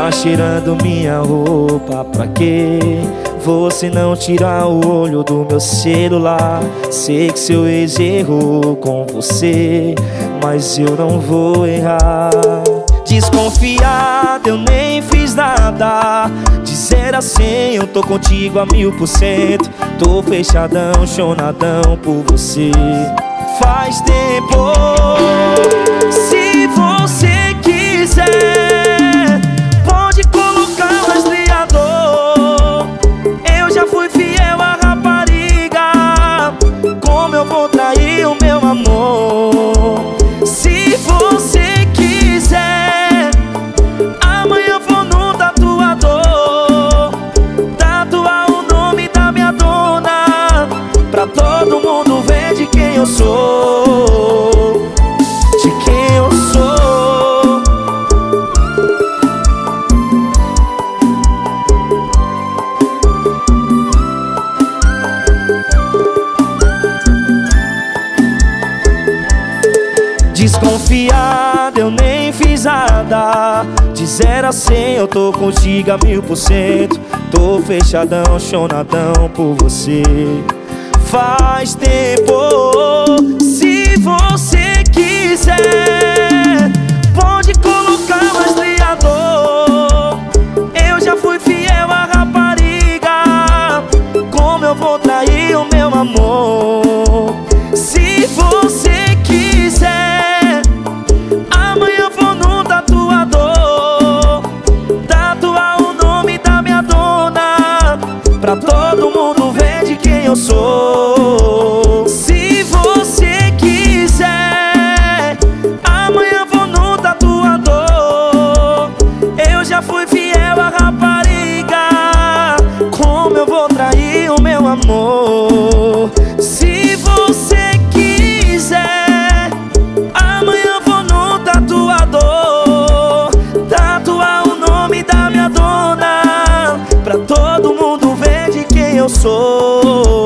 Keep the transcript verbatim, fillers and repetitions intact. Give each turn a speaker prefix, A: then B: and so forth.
A: Tá cheirando minha roupa, pra quê? Você não tira o olho do meu celular. Sei que seu ex errou com você, mas eu não vou errar. Desconfiado, eu nem fiz nada. De zero a cem eu tô contigo a mil por cento. Tô fechadão, chonadão por você. Faz tempo. Se você quiser, pode colocar o rastreador. Eu já fui fiel à rapariga. Como eu vou trair o meu amor? Se você quiser, amanhã vou no tatuador, tatuar o nome da minha dona, pra todo mundo ver de quem eu sou. De quem eu sou. Desconfiado, eu nem fiz nada. De zero a cem eu tô contigo a mil por cento. Tô fechadão, chonadão por você. Faz tempo. Se você quiser, pode colocar o rastreador. Eu já fui fiel à rapariga. Como eu vou trair o meu amor? Se você quiser, amanhã vou no tatuador, tatuar o nome da minha dona, pra todo mundo ver de quem eu sou. Se você quiser, amanhã vou no tatuador. Eu já fui fiel à rapariga. Como eu vou trair o meu amor? Se você quiser, amanhã vou no tatuador, tatuar o nome da minha dona, pra todo mundo ver de quem eu sou.